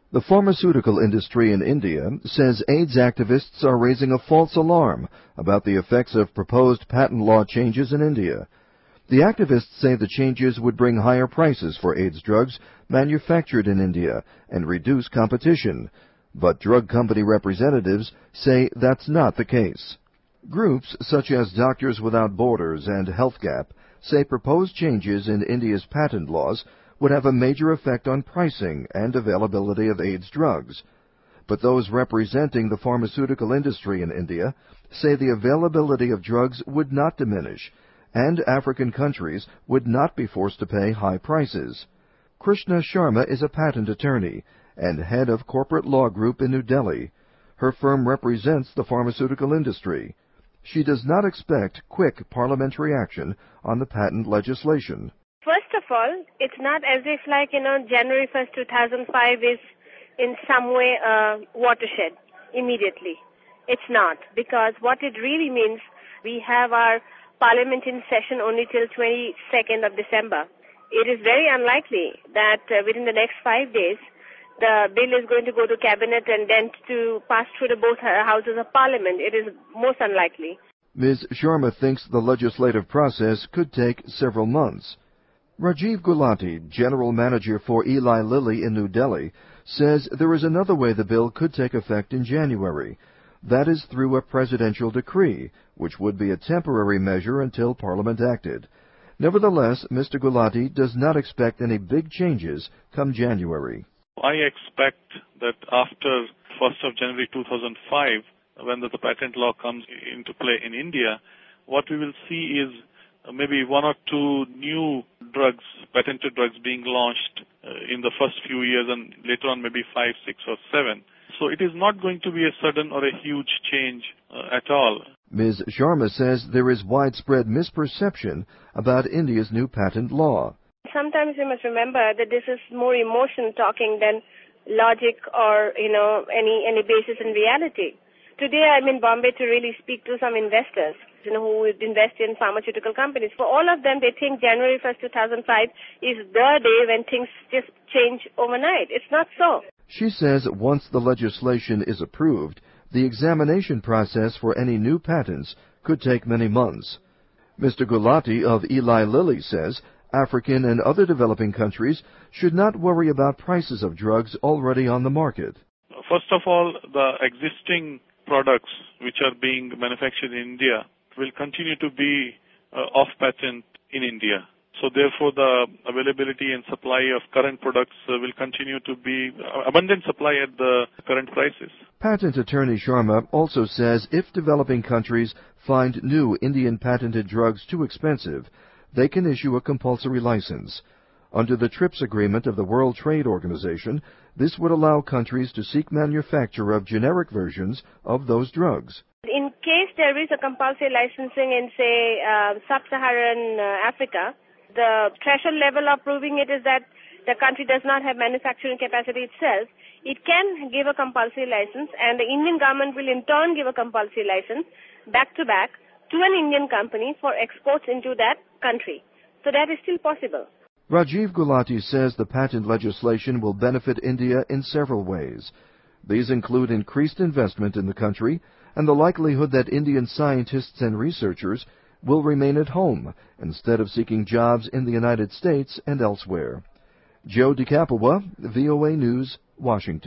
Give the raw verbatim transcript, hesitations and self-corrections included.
The pharmaceutical industry in India says AIDS activists are raising a false alarm about the effects of proposed patent law changes in India. The activists say the changes would bring higher prices for AIDS drugs manufactured in India and reduce competition, but drug company representatives say that's not the case. Groups such as Doctors Without Borders and HealthGap say proposed changes in India's patent laws would have a major effect on pricing and availability of AIDS drugs. But those representing the pharmaceutical industry in India say the availability of drugs would not diminish, and African countries would not be forced to pay high prices. Krishna Sharma is a patent attorney and head of corporate law group in New Delhi. Her firm represents the pharmaceutical industry. She does not expect quick parliamentary action on the patent legislation. First of all, it's not as if like, you know, January first, two thousand five is in some way a watershed immediately. It's not, because what it really means, we have our parliament in session only till twenty-second of December. It is very unlikely that uh, within the next five days, the bill is going to go to cabinet and then to pass through the both houses of parliament. It is most unlikely. Miz Sharma thinks the legislative process could take several months. Rajiv Gulati, general manager for Eli Lilly in New Delhi, says there is another way the bill could take effect in January. That is through a presidential decree, which would be a temporary measure until Parliament acted. Nevertheless, Mister Gulati does not expect any big changes come January. I expect that after first of January two thousand five, when the, the patent law comes into play in India, what we will see is maybe one or two new drugs, patented drugs being launched uh, in the first few years, and later on maybe five, six or seven. So it is not going to be a sudden or a huge change uh, at all. Miz Sharma says there is widespread misperception about India's new patent law. Sometimes we must remember that this is more emotion talking than logic or, you know, any, any basis in reality. Today I'm in Bombay to really speak to some investors, you know, who invest in pharmaceutical companies. For all of them, they think January first, two thousand five is the day when things just change overnight. It's not so. She says once the legislation is approved, the examination process for any new patents could take many months. Mister Gulati of Eli Lilly says African and other developing countries should not worry about prices of drugs already on the market. First of all, the existing products which are being manufactured in India will continue to be uh, off patent in India. So therefore, the availability and supply of current products uh, will continue to be uh, abundant supply at the current prices. Patent attorney Sharma also says if developing countries find new Indian patented drugs too expensive, they can issue a compulsory license. Under the TRIPS agreement of the World Trade Organization, this would allow countries to seek manufacture of generic versions of those drugs. In case there is a compulsory licensing in, say, uh, sub-Saharan uh, Africa, the threshold level of proving it is that the country does not have manufacturing capacity itself. It can give a compulsory license, and the Indian government will in turn give a compulsory license back-to-back to an Indian company for exports into that country. So that is still possible. Rajiv Gulati says the patent legislation will benefit India in several ways. These include increased investment in the country and the likelihood that Indian scientists and researchers will remain at home instead of seeking jobs in the United States and elsewhere. Joe DeCapua, V O A News, Washington.